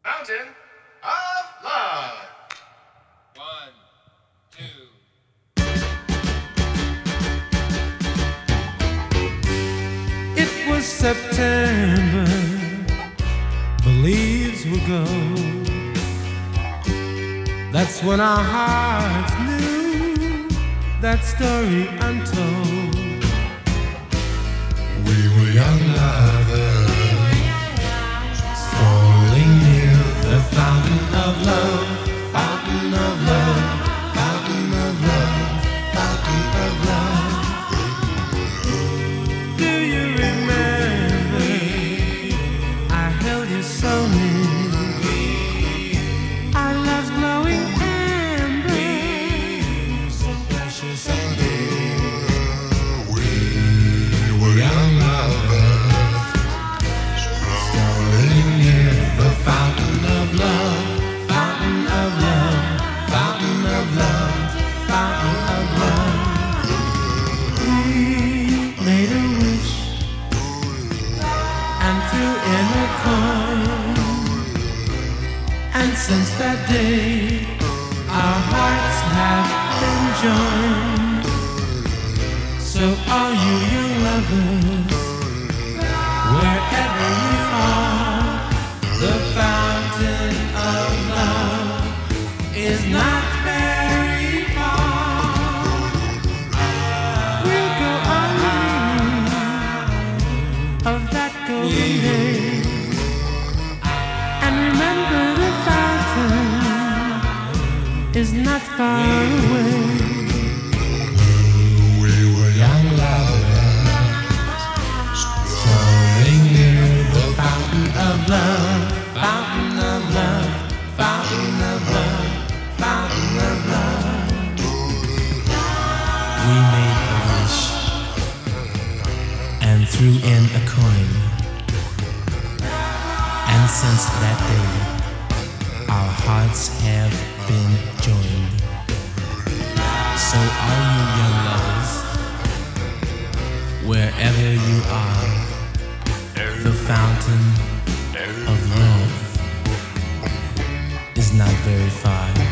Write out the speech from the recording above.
Fountain of Love. 1, 2. It was September, the leaves would go. That's when our hearts knew that story untold. We were young lovers, strolling near the fountain of love, fountain of love, fountain of love, fountain of love. Do you remember? I held you so near. Our love's glowing amber, so precious and dear. We were young lovers, strolling near the fountain of love, fountain of love, fountain of love, fountain of love. We made a wish and threw in a coin, and since that day our hearts have been joined. So all you young lovers, wherever you are, the fountain of love is not very far. We'll go on of that golden day, and remember the fountain is not far away. We were young lovers, strolling near the fountain of love, fountain of love, fountain of love, fountain of love. We made a wish and threw in a coin, and since that day our hearts have been joined. So all you young lovers, wherever you are, the fountain of love is not very far.